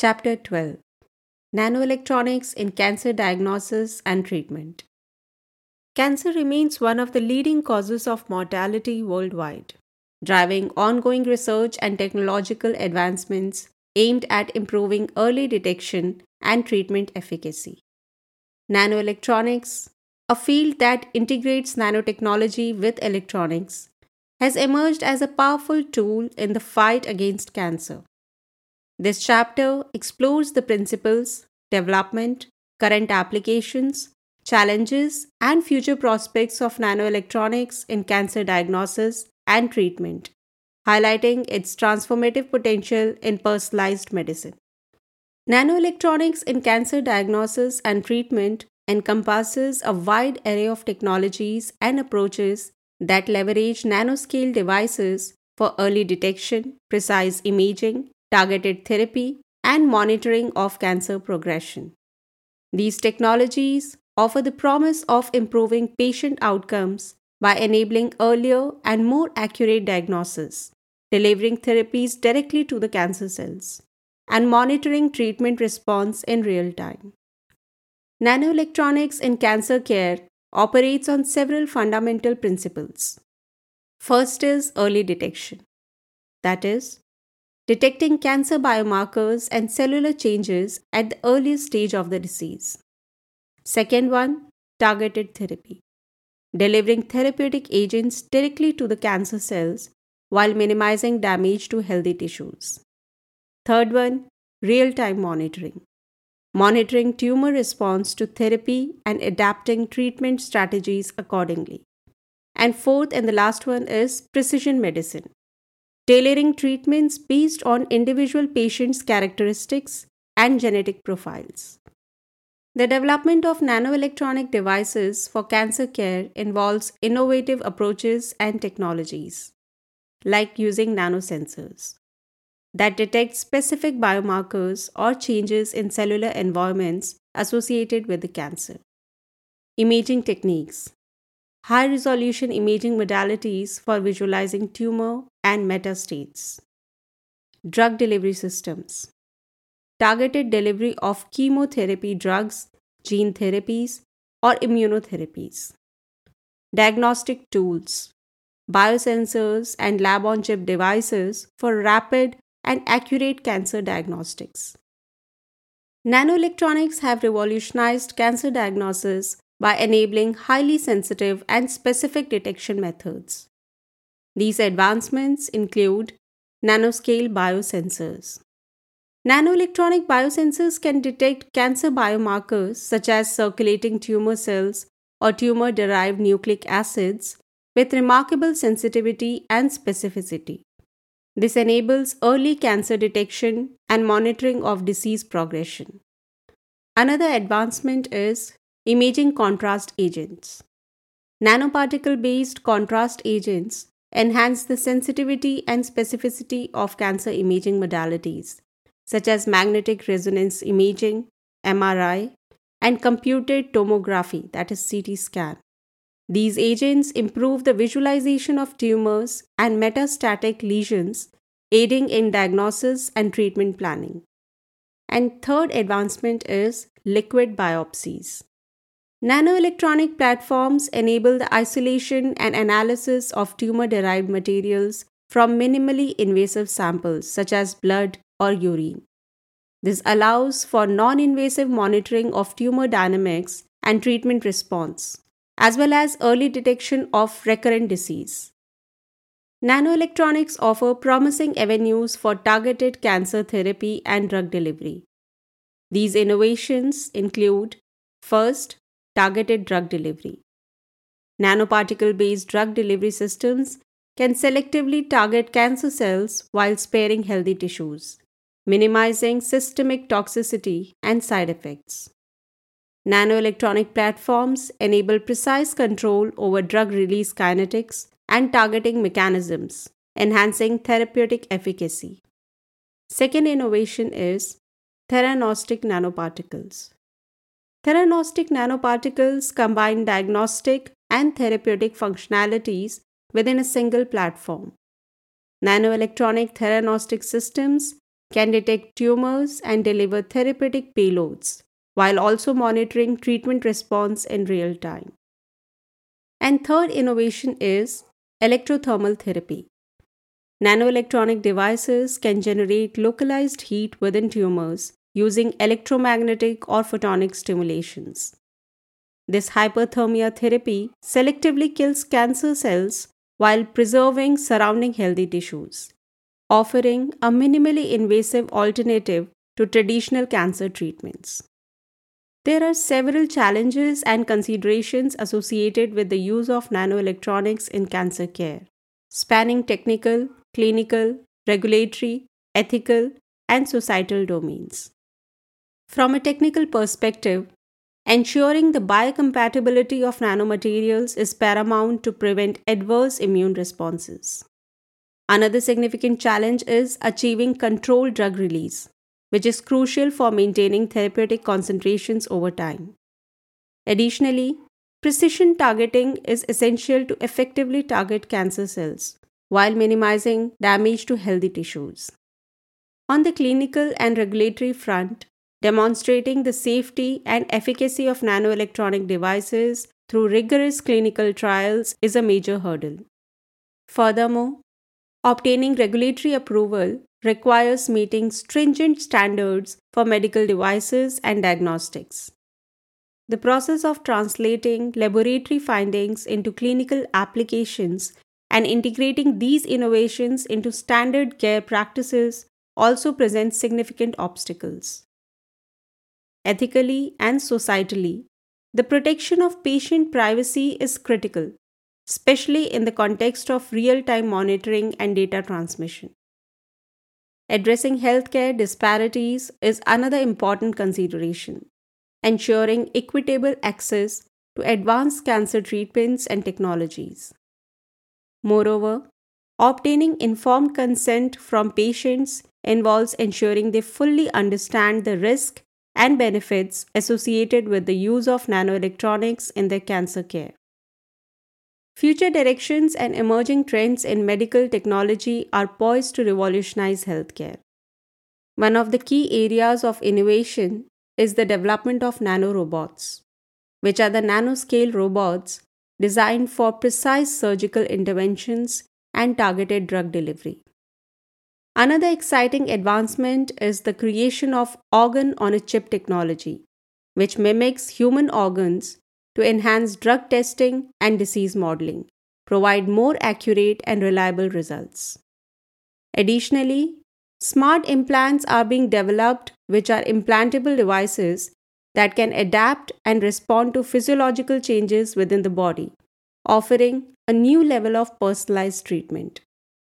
Chapter 12: Nanoelectronics in Cancer Diagnosis and Treatment. Cancer remains one of the leading causes of mortality worldwide, driving ongoing research and technological advancements aimed at improving early detection and treatment efficacy. Nanoelectronics, a field that integrates nanotechnology with electronics, has emerged as a powerful tool in the fight against cancer. This chapter explores the principles, development, current applications, challenges, and future prospects of nanoelectronics in cancer diagnosis and treatment, highlighting its transformative potential in personalized medicine. Nanoelectronics in cancer diagnosis and treatment encompasses a wide array of technologies and approaches that leverage nanoscale devices for early detection, precise imaging, targeted therapy, and monitoring of cancer progression. These technologies offer the promise of improving patient outcomes by enabling earlier and more accurate diagnosis, delivering therapies directly to the cancer cells, and monitoring treatment response in real time. Nanoelectronics in cancer care operates on several fundamental principles. First is early detection, that is, detecting cancer biomarkers and cellular changes at the earliest stage of the disease. Second one, targeted therapy, delivering therapeutic agents directly to the cancer cells while minimizing damage to healthy tissues. Third one, real-time monitoring, monitoring tumor response to therapy and adapting treatment strategies accordingly. And fourth and the last one is precision medicine, tailoring treatments based on individual patients' characteristics and genetic profiles. The development of nanoelectronic devices for cancer care involves innovative approaches and technologies, like using nanosensors that detect specific biomarkers or changes in cellular environments associated with the cancer. Imaging techniques, high resolution imaging modalities for visualizing tumor and metastases. Drug delivery systems, targeted delivery of chemotherapy drugs, gene therapies, or immunotherapies. Diagnostic tools, biosensors, and lab on chip devices for rapid and accurate cancer diagnostics. Nanoelectronics have revolutionized cancer diagnosis by enabling highly sensitive and specific detection methods. These advancements include nanoscale biosensors. Nanoelectronic biosensors can detect cancer biomarkers such as circulating tumor cells or tumor-derived nucleic acids with remarkable sensitivity and specificity. This enables early cancer detection and monitoring of disease progression. Another advancement is imaging contrast agents. Nanoparticle-based contrast agents enhance the sensitivity and specificity of cancer imaging modalities, such as magnetic resonance imaging, MRI, and computed tomography, that is CT scan. These agents improve the visualization of tumors and metastatic lesions, aiding in diagnosis and treatment planning. And third advancement is liquid biopsies. Nanoelectronic platforms enable the isolation and analysis of tumor-derived materials from minimally invasive samples such as blood or urine. This allows for non-invasive monitoring of tumor dynamics and treatment response, as well as early detection of recurrent disease. Nanoelectronics offer promising avenues for targeted cancer therapy and drug delivery. These innovations include, first, targeted drug delivery. Nanoparticle-based drug delivery systems can selectively target cancer cells while sparing healthy tissues, minimizing systemic toxicity and side effects. Nanoelectronic platforms enable precise control over drug release kinetics and targeting mechanisms, enhancing therapeutic efficacy. Second innovation is theranostic nanoparticles. Theranostic nanoparticles combine diagnostic and therapeutic functionalities within a single platform. Nanoelectronic theranostic systems can detect tumors and deliver therapeutic payloads while also monitoring treatment response in real time. And third innovation is electrothermal therapy. Nanoelectronic devices can generate localized heat within tumors using electromagnetic or photonic stimulations. This hyperthermia therapy selectively kills cancer cells while preserving surrounding healthy tissues, offering a minimally invasive alternative to traditional cancer treatments. There are several challenges and considerations associated with the use of nanoelectronics in cancer care, spanning technical, clinical, regulatory, ethical, and societal domains. From a technical perspective, ensuring the biocompatibility of nanomaterials is paramount to prevent adverse immune responses. Another significant challenge is achieving controlled drug release, which is crucial for maintaining therapeutic concentrations over time. Additionally, precision targeting is essential to effectively target cancer cells while minimizing damage to healthy tissues. On the clinical and regulatory front, demonstrating the safety and efficacy of nanoelectronic devices through rigorous clinical trials is a major hurdle. Furthermore, obtaining regulatory approval requires meeting stringent standards for medical devices and diagnostics. The process of translating laboratory findings into clinical applications and integrating these innovations into standard care practices also presents significant obstacles. Ethically and societally, the protection of patient privacy is critical, especially in the context of real-time monitoring and data transmission. Addressing healthcare disparities is another important consideration, ensuring equitable access to advanced cancer treatments and technologies. Moreover, obtaining informed consent from patients involves ensuring they fully understand the risk and benefits associated with the use of nanoelectronics in their cancer care. Future directions and emerging trends in medical technology are poised to revolutionize healthcare. One of the key areas of innovation is the development of nanorobots, which are the nanoscale robots designed for precise surgical interventions and targeted drug delivery. Another exciting advancement is the creation of organ-on-a-chip technology, which mimics human organs to enhance drug testing and disease modeling, provide more accurate and reliable results. Additionally, smart implants are being developed, which are implantable devices that can adapt and respond to physiological changes within the body, offering a new level of personalized treatment.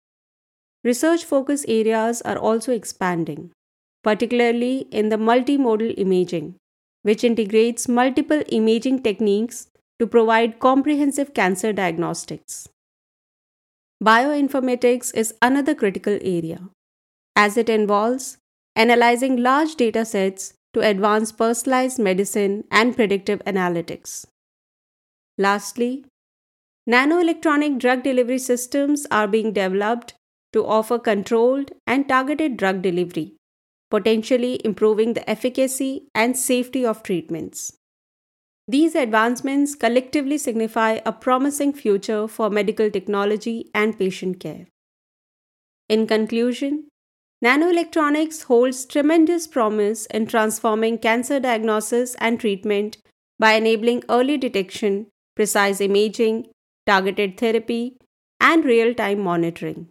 Research focus areas are also expanding, particularly in the multimodal imaging, which integrates multiple imaging techniques to provide comprehensive cancer diagnostics. Bioinformatics is another critical area, as it involves analyzing large data sets to advance personalized medicine and predictive analytics. Lastly, nanoelectronic drug delivery systems are being developed to offer controlled and targeted drug delivery, potentially improving the efficacy and safety of treatments. These advancements collectively signify a promising future for medical technology and patient care. In conclusion, nanoelectronics holds tremendous promise in transforming cancer diagnosis and treatment by enabling early detection, precise imaging, targeted therapy, and real-time monitoring.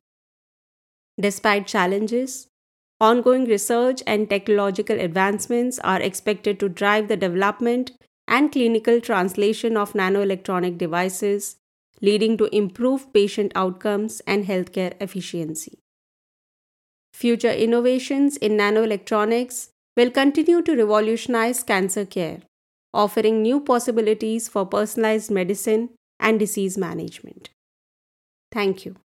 Despite challenges, ongoing research and technological advancements are expected to drive the development and clinical translation of nanoelectronic devices, leading to improved patient outcomes and healthcare efficiency. Future innovations in nanoelectronics will continue to revolutionize cancer care, offering new possibilities for personalized medicine and disease management. Thank you.